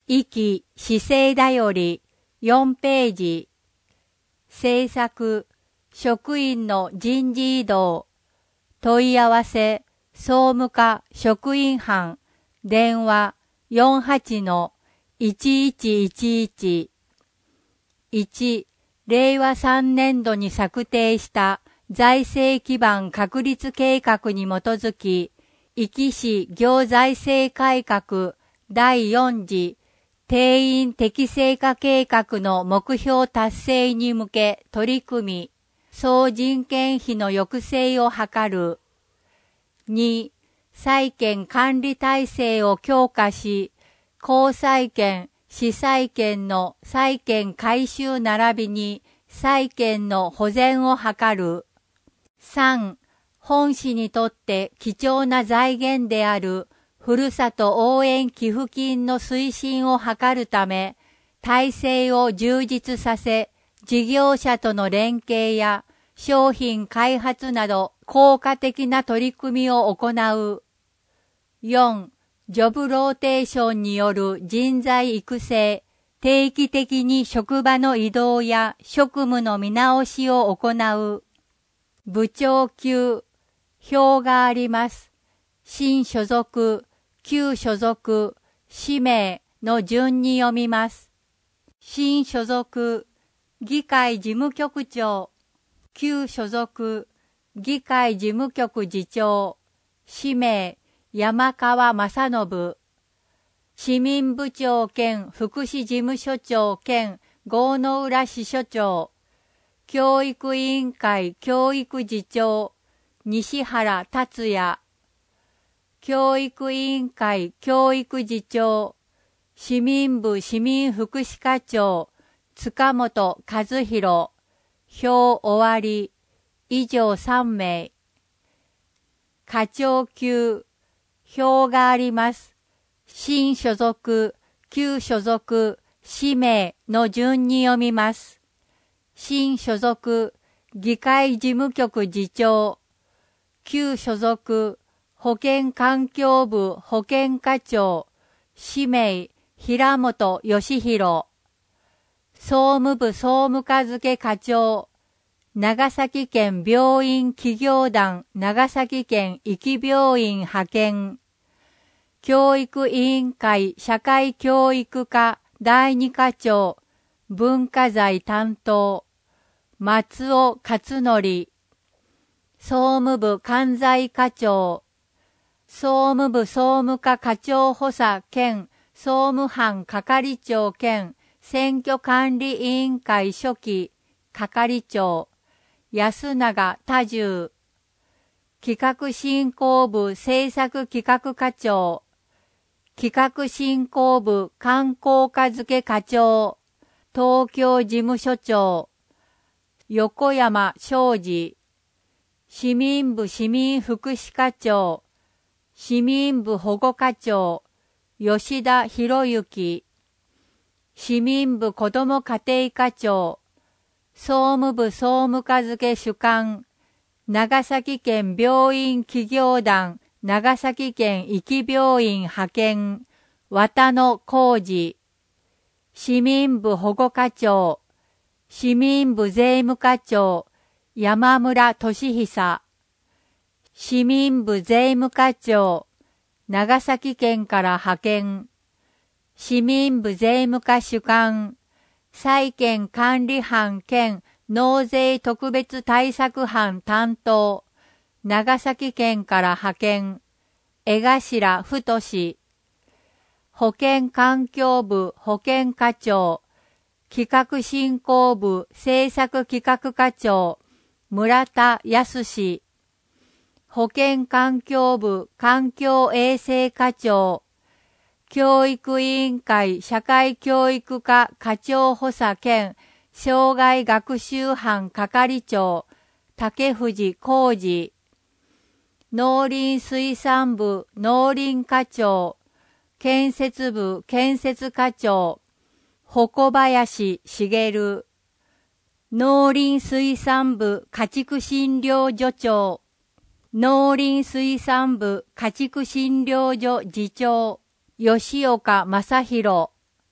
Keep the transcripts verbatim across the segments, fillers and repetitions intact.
壱岐市政だよりよんページ。政策、職員の人事異動。問い合わせ、総務課職員班、電話 よんはちのいちいちいちいち。いち、令和さんねん度に策定した財政基盤確立計画に基づき、壱岐市行財政改革だいよん次定員適正化計画の目標達成に向け取り組み、総人件費の抑制を図る。に、債権管理体制を強化し、公債権、私債権の債権回収並びに債権の保全を図る。さん、本市にとって貴重な財源であるふるさと応援寄付金の推進を図るため、体制を充実させ、事業者との連携や商品開発など効果的な取り組みを行う。よん、ジョブローテーションによる人材育成、定期的に職場の移動や職務の見直しを行う。部長級、表があります。新所属、旧所属、氏名の順に読みます。新所属、議会事務局長、旧所属、議会事務局次長、氏名、山川正信。市民部長兼福祉事務所長兼郷の浦支所長。教育委員会教育次長、西原達也。教育委員会教育次長、市民部市民福祉課長、塚本和弘。表終わり。以上さん名。課長級、表があります。新所属、旧所属、氏名の順に読みます。新所属、議会事務局次長。旧所属、保健環境部保健課長。氏名、平本義弘。総務部総務課付課長。長崎県病院企業団長崎県壱岐病院派遣。教育委員会社会教育課だいに課長、文化財担当、松尾勝則。総務部関西課長、総務部総務課課長補佐兼総務班係長兼選挙管理委員会書記係長、安永多重。企画振興部政策企画課長、企画振興部観光課付課長、東京事務所長、横山昌司。市民部市民福祉課長、市民部保護課長、吉田博之。市民部子ども家庭課長、総務部総務課付主幹、長崎県病院企業団長崎県壱岐病院派遣、綿野浩二。市民部保護課長、市民部税務課長、山村俊久。市民部税務課長、長崎県から派遣。市民部税務課主幹、債権管理班兼納税特別対策班担当、長崎県から派遣。江頭太。保健環境部保健課長、企画振興部政策企画課長、村田康。保健環境部環境衛生課長、教育委員会社会教育課課長補佐兼障害学習班係長、竹藤浩二。農林水産部農林課長、建設部建設課長、鉾林茂。農林水産部家畜診療所長、農林水産部家畜診療所次長、吉岡正弘。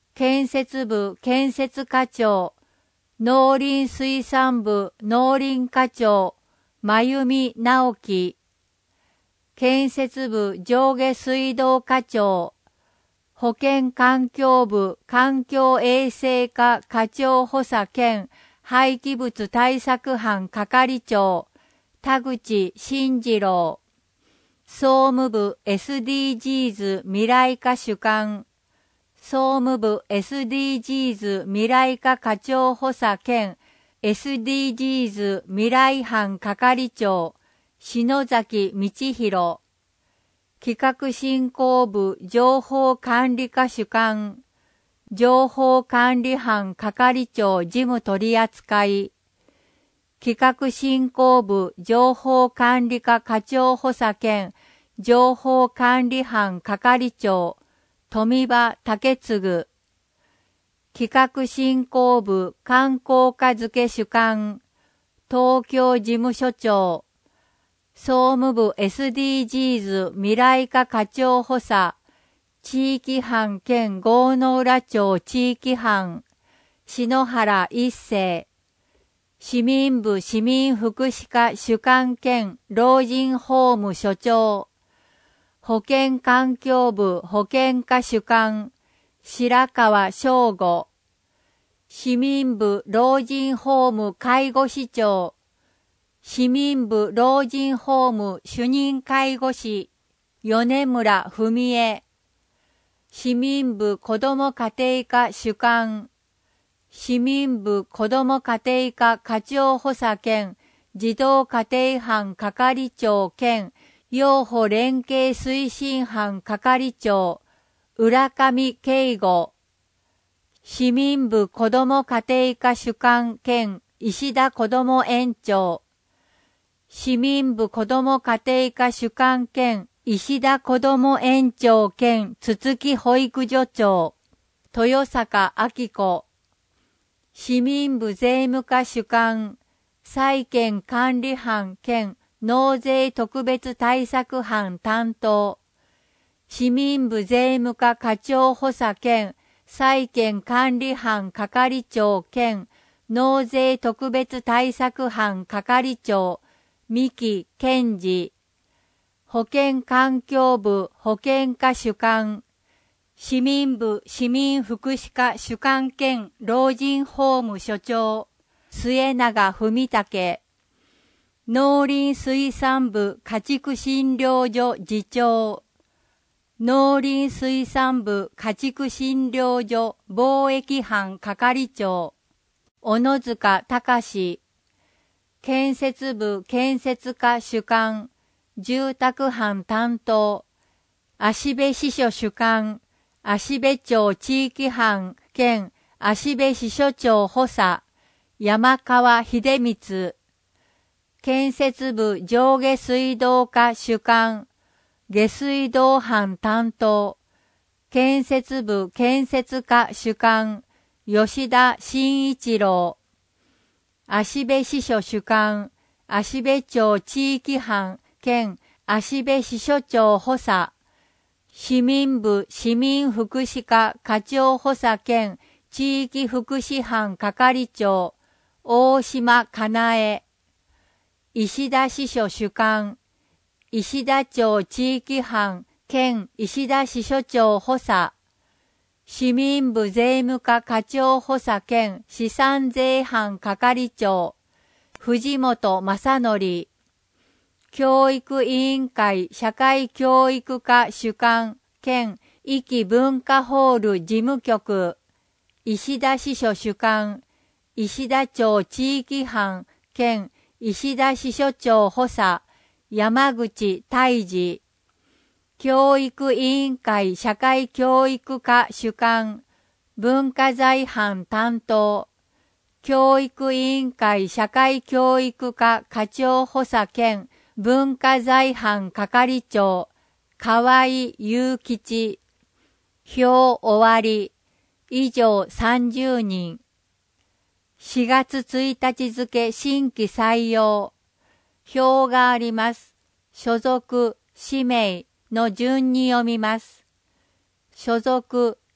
建設部建設課長、農林水産部農林課長、真由美直樹、建設部上下水道課長、保健環境部環境衛生課課長補佐兼廃棄物対策班係長、田口慎次郎、総務部 エスディージーズ 未来課主幹、総務部 エスディージーズ 未来課課長補佐兼 エスディージーズ 未来班係長、篠崎道弘、企画振興部情報管理課主幹、情報管理班係長事務取扱い、企画振興部情報管理課課長補佐兼情報管理班係長富場武次、企画振興部観光課付主幹東京事務所長、総務部 エスディージーズ 未来課課長補佐、地域班兼郷ノ浦町地域班、篠原一世、市民部市民福祉課主幹兼老人ホーム所長、保健環境部保健課主幹、白川翔吾、市民部老人ホーム介護士長、市民部老人ホーム主任介護士、米村文江、市民部子ども家庭課主幹、市民部子ども家庭課課長補佐兼児童家庭班係長兼養護連携推進班係長、浦上慶吾、市民部子ども家庭課主幹兼石田子ども園長、市民部子ども家庭課主幹兼石田子ども園長兼筒木保育所長、豊坂明子、市民部税務課主幹、債権管理班兼納税特別対策班担当、市民部税務課課長補佐兼債権管理班係長兼納税特別対策班係長、三木健二、保健環境部保健課主幹、市民部市民福祉課主幹兼老人ホーム所長、末永文武、農林水産部家畜診療所次長、農林水産部家畜診療所貿易班係長、小野塚隆、建設部建設課主幹、住宅班担当、芦部支所主幹、芦部町地域班兼芦部支所長補佐、山川秀光、建設部上下水道課主幹、下水道班担当、建設部建設課主幹、吉田慎一郎、芦部支所主幹、芦部町地域班兼芦部支所長補佐、市民部市民福祉課課長補佐兼地域福祉班係長、大島かなえ、石田支所主幹、石田町地域班兼石田支所長補佐、市民部税務課課長補佐兼資産税班係長、藤本正則、教育委員会社会教育課主幹兼壱岐文化ホール事務局、石田支所主幹、石田町地域班兼石田支所長補佐、山口泰治、教育委員会社会教育課主幹、文化財班担当、教育委員会社会教育課課長補佐兼文化財班係長、河合雄吉、票終わり、以上さんじゅうにん。しがつついたち付新規採用。票があります。所属、氏名の順に読みます。所属、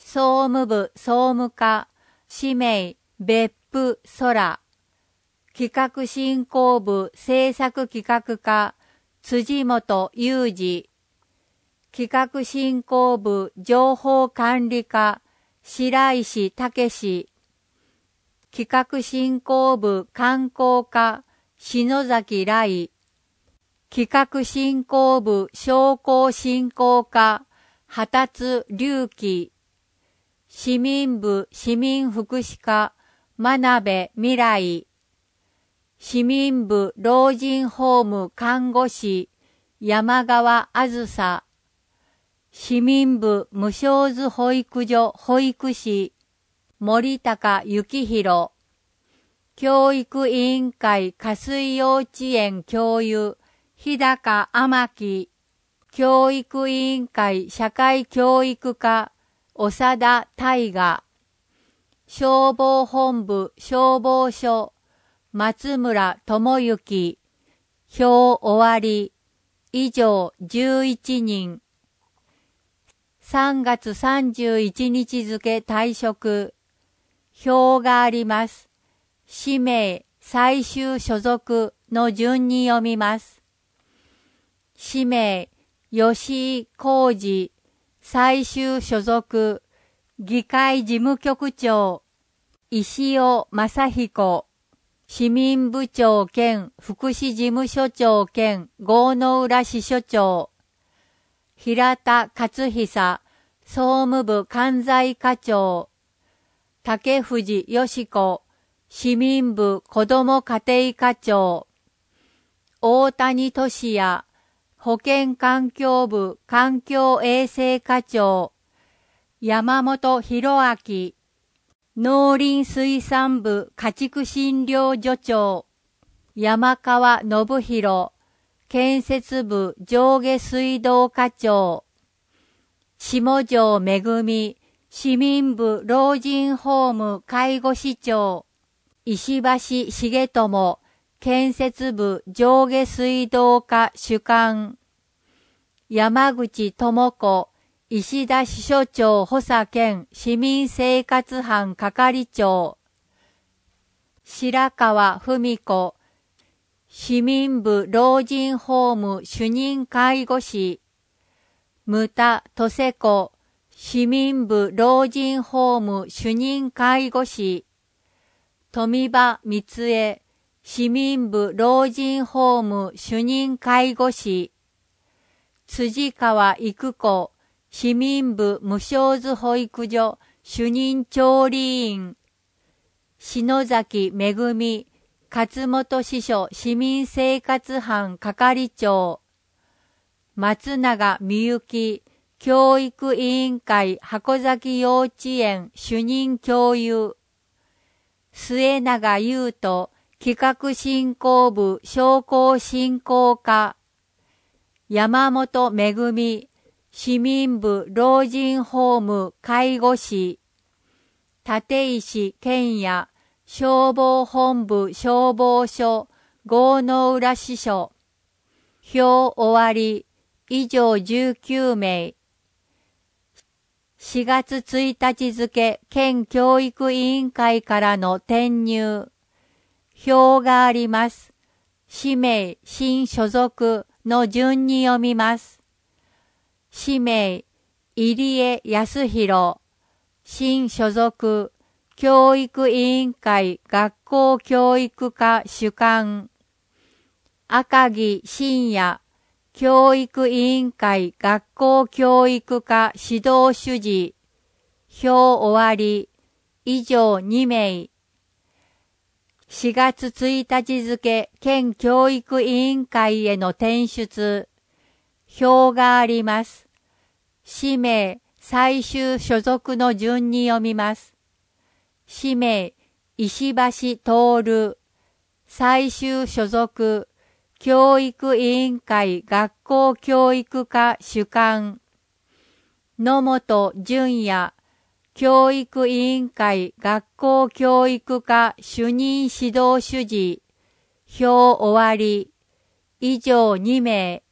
総務部総務課、氏名別府空、企画振興部制作企画課、辻本裕二、企画振興部情報管理課、白石武史、企画振興部観光課、篠崎来、企画振興部商工振興課、羽立隆起、市民部市民福祉課、真鍋未来、市民部老人ホーム看護師、山川あずさ、市民部無償図保育所保育士、森高幸宏、教育委員会下水幼稚園教諭、日高天樹、教育委員会社会教育課、長田大河、消防本部消防署、松村智之、票終わり、以上じゅういちにん。さんがつさんじゅういちにち付退職。票があります。氏名、最終所属の順に読みます。氏名、吉井浩二、最終所属、議会事務局長、石尾正彦、市民部長兼福祉事務所長兼郷の浦支所長、平田勝久、総務部関西課長、竹藤よし子、市民部子ども家庭課長、大谷俊也、保健環境部環境衛生課長、山本博明、農林水産部家畜診療所長、山川信弘、建設部上下水道課長、下條めぐみ、市民部老人ホーム介護士長、石橋重友、建設部上下水道課主幹、山口智子、石田支所長補佐兼市民生活班係長、白川文子、市民部老人ホーム主任介護士、牟田敏子、市民部老人ホーム主任介護士、富場光恵、市民部老人ホーム主任介護士、辻川育子、市民部無償図保育所主任調理員、篠崎めぐみ、勝本支所市民生活班係長、松永美幸、教育委員会箱崎幼稚園主任教諭、末永優斗、企画振興部商工振興課、山本めぐみ、市民部老人ホーム介護士、立石健也、消防本部消防署郷の浦支所、票終わり、以上じゅうきゅうめい。しがつついたち付県教育委員会からの転入。票があります。氏名、新所属の順に読みます。氏名、入江康弘、新所属、教育委員会学校教育課主幹、赤木真也、教育委員会学校教育課指導主事、票終わり、以上にめい。しがつついたち付県教育委員会への転出、票があります。氏名、最終所属の順に読みます。氏名、石橋徹、最終所属、教育委員会学校教育課主幹、野本淳也、教育委員会学校教育課主任指導主事、票終わり、以上にめい。